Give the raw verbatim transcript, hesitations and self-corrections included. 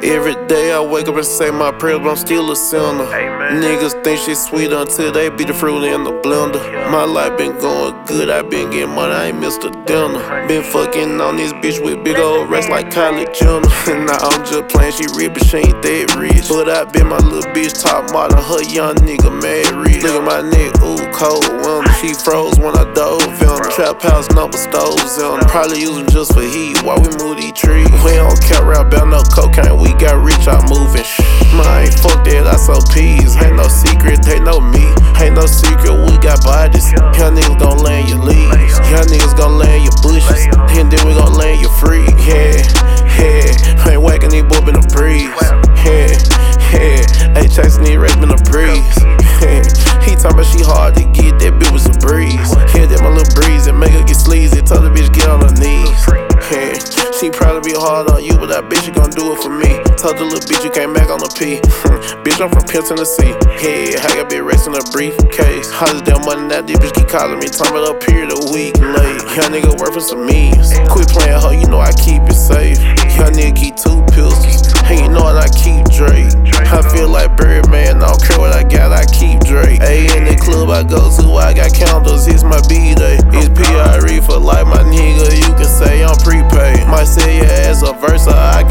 Every day I wake up and say my prayers, but I'm still a sinner. Amen. Niggas think shit sweet until they beat the fruit in the blender. My life been going good, I been getting money, I ain't missed a dinner. Been fucking on this bitch with big old racks like Kylie Jenner. Now I'm just playing, she rich, but she ain't that rich. But I been my little bitch top model, her young nigga mad rich. Look at my neck, ooh, cold winter. She froze when I dove in her. Trap house number stoves in her. Probably use them just for heat while we move these trees. We don't care about no cocaine, we got rich, I'm moving. Man, fuck that, I so peas. Ain't no secret, they know me. Ain't no secret, we got bodies. Young niggas gon' land your leaves. Young niggas gon' land your bushes. And then we gon' land your free. Yeah, yeah. Ain't whacking these boys in the breeze. Yeah, yeah. Ain't chasing these rats in the breeze. Yeah. He talking about she hard to get, that bitch was a breeze. Yeah, that my little breeze and make her get sleazy. Tell the bitch get on her knees. Yeah. She probably be hard on you, but I bet she gon' do it for me. Told the little bitch you came back on the P. Bitch, I'm from Pimp, Tennessee. Yeah, I got big racks in a briefcase. How's damn money now? This bitch keep calling me, talking about a period of week late. Young nigga worth for some means. Quit playing her, you know I keep it safe. Young nigga keep two pistols. And you know what, I keep Drake. I feel like Birdman, I don't care what I got, I keep Drake. Ayy, in the club I go to, I got counters, it's my B-day. It's P R E for life, my nigga, you can say I'm prepaid. Might say your ass a versa, I